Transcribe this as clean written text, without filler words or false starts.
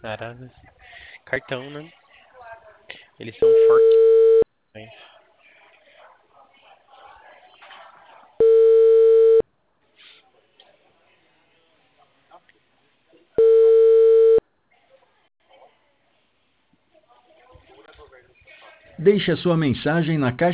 Era cartão, né? Eles são fortes. Deixe a sua mensagem na caixa